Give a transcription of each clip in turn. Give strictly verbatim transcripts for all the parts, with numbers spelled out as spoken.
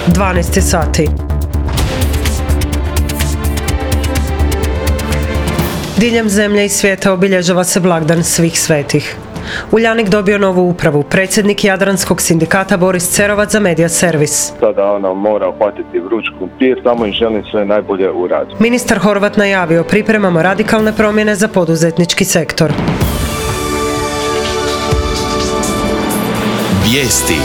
dvanaest sati. Diljem zemlje i svijeta obilježava se blagdan svih svetih. Uljanik dobio novu upravu. Predsjednik Jadranskog sindikata Boris Cerovac za Medija servis. Sada ona mora uhvatiti vruć krumpir, samo im želim sve najbolje u radu. Ministar Horvat najavio pripremamo radikalne promjene za poduzetnički sektor. Vijesti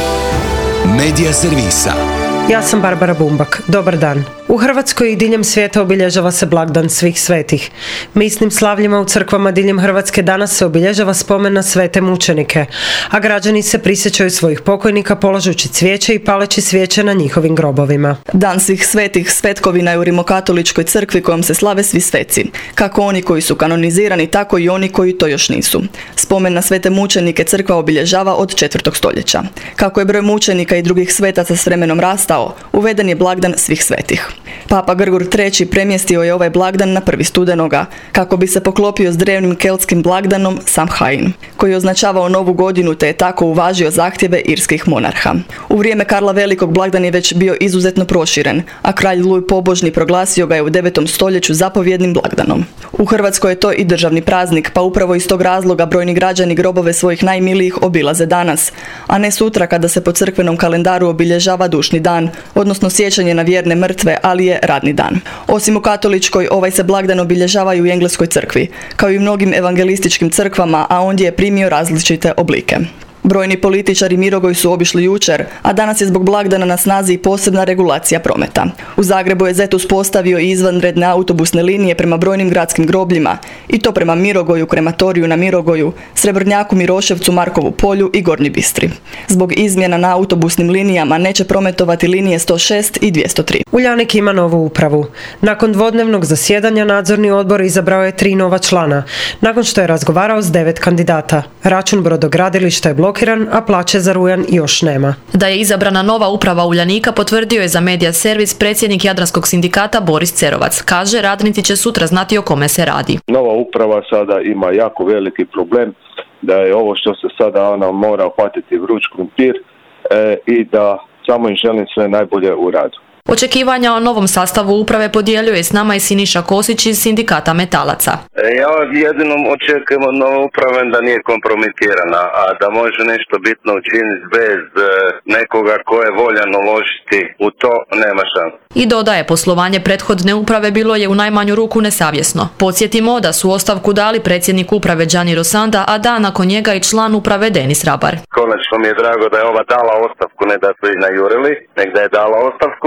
Medija servisa. Ja sam Barbara Bumbak. Dobar dan. U Hrvatskoj i diljem svijeta obilježava se blagdan svih svetih. Misnim slavljima u crkvama diljem Hrvatske danas se obilježava spomen na svete mučenike, a građani se prisjećaju svojih pokojnika polažući cvijeće i paleći svijeće na njihovim grobovima. Dan svih svetih svetkovina je u Rimokatoličkoj crkvi kojom se slave svi sveci, kako oni koji su kanonizirani, tako i oni koji to još nisu. Spomen na svete mučenike crkva obilježava od četvrtog stoljeća. Kako je broj mučenika i drugih svetaca s vremenom rastao, uveden je blagdan svih svetih. Papa Grgur treći premjestio je ovaj blagdan na prvi studenoga, kako bi se poklopio s drevnim keltskim blagdanom Samhain, koji je označavao novu godinu te je tako uvažio zahtjeve irskih monarha. U vrijeme Karla Velikog blagdan je već bio izuzetno proširen, a kralj Luj Pobožni proglasio ga je u devetom stoljeću zapovjednim blagdanom. U Hrvatskoj je to i državni praznik, pa upravo iz tog razloga brojni građani grobove svojih najmilijih obilaze danas, a ne sutra kada se po crkvenom kalendaru obilježava dušni dan, odnosno sjećanje na vjerne mrtve, ali je radni dan. Osim u katoličkoj, ovaj se blagdan obilježava i u engleskoj crkvi, kao i u mnogim evangelističkim crkvama, a ondje je primio različite oblike. Brojni političari Mirogoj su obišli jučer, a danas je zbog blagdana na snazi i posebna regulacija prometa. U Zagrebu je zet uspostavio i izvanredne autobusne linije prema brojnim gradskim grobljima, i to prema Mirogoju, krematoriju na Mirogoju, Srebrnjaku, Miroševcu, Markovu polju i Gornjoj Bistri. Zbog izmjena na autobusnim linijama neće prometovati linije sto šest i dvjesto tri. Uljanik ima novu upravu. Nakon dvodnevnog zasjedanja nadzorni odbor izabrao je tri nova člana, nakon što je razgovarao s devet kandidata. Račun brodogradilišta je blokiran, a plaće za rujan još nema. Da je izabrana nova uprava Uljanika potvrdio je za Medija servis predsjednik Jadranskog sindikata Boris Cerovac. Kaže, radnici će sutra znati o kome se radi. Nova uprava sada ima jako veliki problem, da je ovo što se sada ona mora uhvatiti vruć krumpir e, i da samo im želim sve najbolje u radu. Očekivanja o novom sastavu uprave podijeljuje s nama i Siniša Kosić iz sindikata metalaca. Ja jedino očekujem od nove uprave da nije kompromitirana, a da može nešto bitno učiniti bez nekoga ko je voljan uložiti u to, nema šanse. I dodaje, poslovanje prethodne uprave bilo je u najmanju ruku nesavjesno. Podsjetimo da su ostavku dali predsjednik uprave Gianni Rossanda, a dan nakon njega i član uprave Denis Rabar. Konačno mi je drago da je ova dala ostavku, ne da su ih najurili, nek da je dala ostavku.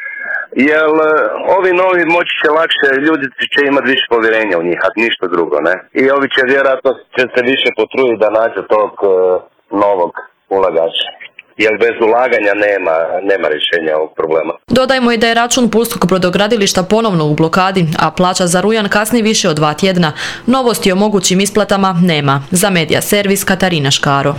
Jer ovi novi moći će lakše, ljudi će imati više povjerenja u njih, a ništa drugo, ne? I ovi će vjerojatno će se više potruditi da nađe tog uh, novog ulagača. Jer bez ulaganja nema, nema rješenja ovog problema. Dodajmo i da je račun pulskog brodogradilišta ponovno u blokadi, a plaća za rujan kasni više od dva tjedna. Novosti o mogućim isplatama nema. Za Medija servis Katarina Škaro.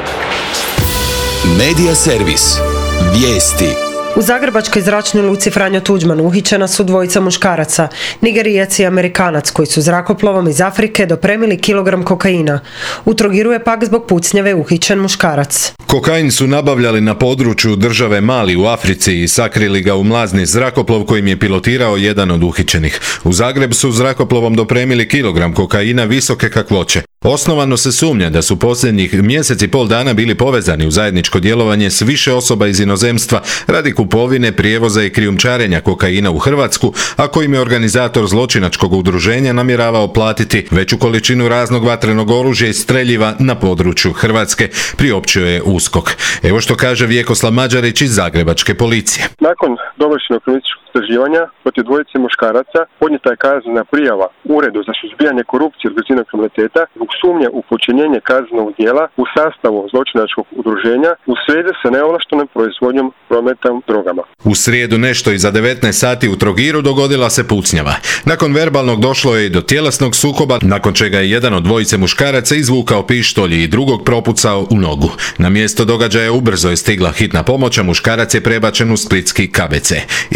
Medija servis. Vijesti. U zagrebačkoj zračnoj luci Franjo Tuđman uhićena su dvojica muškaraca, Nigerijac i Amerikanac, koji su zrakoplovom iz Afrike dopremili kilogram kokaina. U Trogiru je pak zbog pucnjave uhićen muškarac. Kokain su nabavljali na području države Mali u Africi i sakrili ga u mlazni zrakoplov kojim je pilotirao jedan od uhićenih. U Zagreb su zrakoplovom dopremili kilogram kokaina visoke kakvoće. Osnovano se sumnja da su posljednjih mjesec i pol dana bili povezani u zajedničko djelovanje s više osoba iz inozemstva radi kupovine, prijevoza i krijumčarenja kokaina u Hrvatsku, a kojim je organizator zločinačkog udruženja namjeravao platiti veću količinu raznog vatrenog oružja i streljiva na području Hrvatske, priopćio je USKOK. Evo što kaže Vjekoslav Mađarić iz zagrebačke policije. Nakon dovršenog kriminalističkog istraživanja protiv dvojice muškaraca podnijeta je kaznena prijava Uredu za suzbijanje korupcije i organiziranog kriminaliteta zbog sumnje u počinjenje kaznenog djela u sastavu zločinačkog udruženja u svezi sa neovlaštenom proizvodnjom prometom drogama. U srijedu nešto iza devetnaest sati u Trogiru dogodila se pucnjava. Nakon verbalnog došlo je i do tjelesnog sukoba, nakon čega je jedan od dvojice muškaraca izvukao pištolj i drugog propucao u nogu. Na mjesto događaja ubrzo je stigla hitna pomoć, a muškarac je prebačen u splitski K B C. Iz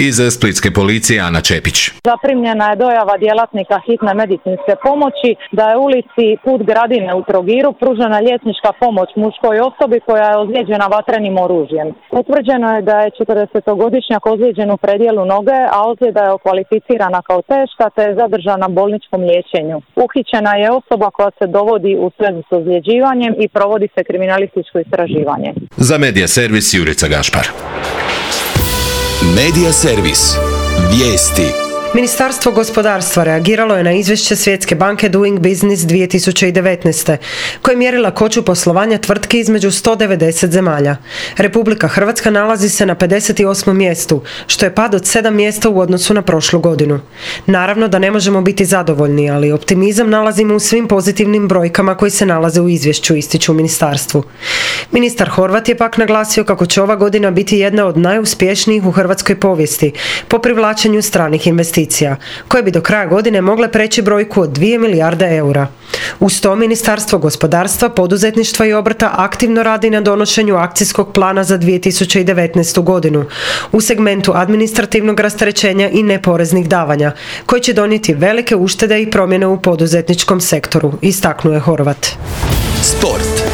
splitske policije Ana Čepić. Zaprimljena je dojava djelatnika hitne medicinske pomoći da je u ulici Put Gradine u Trogiru pružena liječnička pomoć muškoj osobi koja je ozlijeđena vatrenim oružjem. Utvrđeno je da je četrdesetogodišnjak ozlijeđen u predjelu noge, a ozljeda je okvalificirana kao teška te je zadržana na bolničkom liječenju. Uhićena je osoba koja se dovodi u svezu s ozljeđivanjem i provodi se kriminalističko istraživanje. Za Medija servis Jurica Gašpar. Medija servis. Vijesti. Ministarstvo gospodarstva reagiralo je na izvješće Svjetske banke Doing Business dvije tisuće devetnaest. koje je mjerila koču poslovanja tvrtki između sto devedeset zemalja. Republika Hrvatska nalazi se na pedeset osmom mjestu, što je pad od sedam mjesta u odnosu na prošlu godinu. Naravno da ne možemo biti zadovoljni, ali optimizam nalazimo u svim pozitivnim brojkama koji se nalaze u izvješću, ističu u ministarstvu. Ministar Horvat je pak naglasio kako će ova godina biti jedna od najuspješnijih u hrvatskoj povijesti po privlačenju stranih investicija, koje bi do kraja godine mogle preći brojku od dvije milijarde eura. Uz to Ministarstvo gospodarstva, poduzetništva i obrta aktivno radi na donošenju akcijskog plana za dvije tisuće devetnaestu. godinu u segmentu administrativnog rasterećenja i neporeznih davanja, koji će donijeti velike uštede i promjene u poduzetničkom sektoru, istaknuo je Horvat. Sport.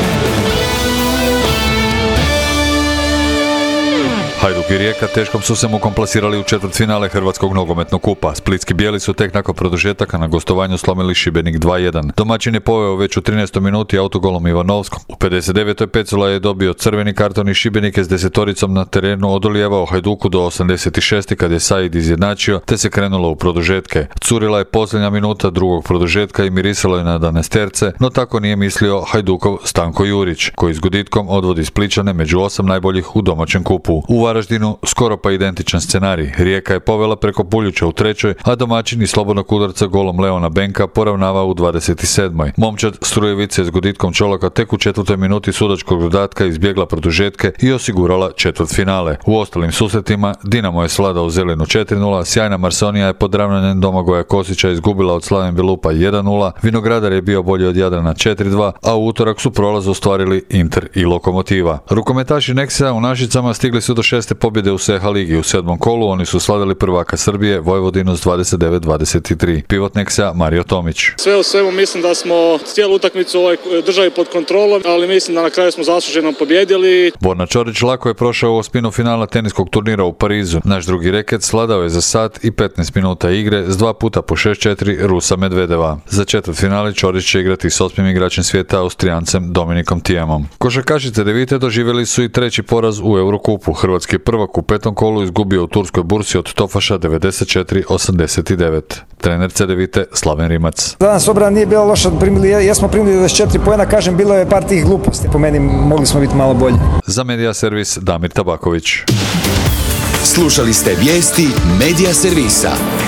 Hajduk i Rijeka teškom su se mukom plasirali u četvrtfinale Hrvatskog nogometnog kupa. Splitski bijeli su tek nakon produžetaka na gostovanju slomili Šibenik dva jedan. Domaćin je poveo već u trinaestoj minuti autogolom Ivanovskom. U pedeset devetoj Pecula je dobio crveni karton i Šibenik je s desetoricom na terenu odolijevao Hajduku do osamdeset šeste kad je Said izjednačio, te se krenulo u produžetke. Curila je posljednja minuta drugog produžetka i mirisalo je na danaesterce, no tako nije mislio Hajdukov Stanko Jurić, koji s guditkom odvodi Splićane među osam najboljih u domaćem kupu. U Varaždinu skoro pa identičan scenarij. Rijeka je povela preko Puljuća u trećoj, a domaćin iz slobodnog udarca golom Leona Benka poravnava u dvadeset sedmoj. Momčad Strujevice s guditkom Čolaka tek u četvrtoj minuti sudačkog dodatka izbjegla produžetke i osigurala četvrtfinale. U ostalim susretima Dinamo je svladao Zelenu četiri nula, sjajna Marsonija je pod ravnanjem Domagoja Kosića izgubila od Slaven Belupa jedan nula, Vinogradar je bio bolji od Jadrana četiri dva, a u utorak su prolaz ostvarili Inter i Lokomotiva. Rukometaši Nexa u Našicama stigli su do šeste pobjede u S H ligi. U sedmom kolu oni su slavili prvaka Srbije Vojvodinu s dvadeset devet dvadeset tri. Pivot Nexa Mario Tomić. Sve u svemu mislim da smo cijelu utakmicu ovaj držali pod kontrolom, ali mislim da na kraju smo zasluženo pobjedili. Borna Čorić lako je prošao u osminu finala teniskog turnira u Parizu. Naš drugi reket sladao je za sat i petnaest minuta igre s dva puta po šest četiri Rusa Medvedeva. Za četvrtfinale Čorić će igrati s osmim igračem svijeta Austrijancem Dominikom Tiemom. Košarkašice Devite doživjeli su i treći poraz u Eurokupu. Hrvatski prvak u petom kolu izgubio u turskoj bursi od Tofaša devedeset četiri osamdeset devet. Trener Cedevite Slaven Rimac. Danas obrana nije bila loša, primili, jesmo primili dvadeset četiri poena, kažem, bilo je par tih gluposti. Po meni mogli smo biti malo bolji. Za Medija servis Damir Tabaković. Slušali ste vijesti Medija servisa.